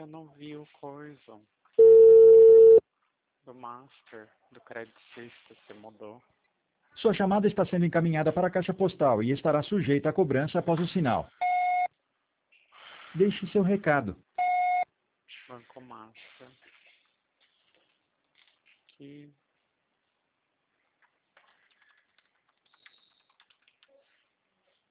eu não vi o coisa do Master, do Credicista, você mudou. Sua chamada está sendo encaminhada para a caixa postal e estará sujeita a cobrança após o sinal. Deixe seu recado. Banco Master. Aqui.